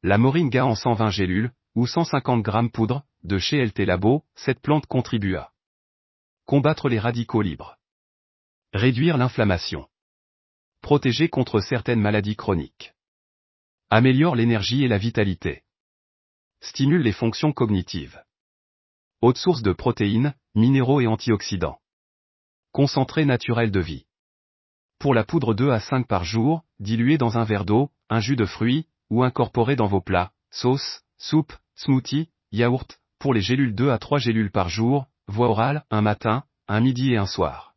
La moringa en 120 gélules, ou 150 g poudre, de chez LT Labo, cette plante contribue à combattre les radicaux libres, réduire l'inflammation, protéger contre certaines maladies chroniques, améliore l'énergie et la vitalité, stimule les fonctions cognitives, haute source de protéines, minéraux et antioxydants, concentré naturel de vie. Pour la poudre 2 à 5 par jour, diluée dans un verre d'eau, un jus de fruits, ou incorporée dans vos plats, sauces, soupes, smoothies, yaourts, pour les gélules 2 à 3 gélules par jour, voie orale, un matin, un midi et un soir.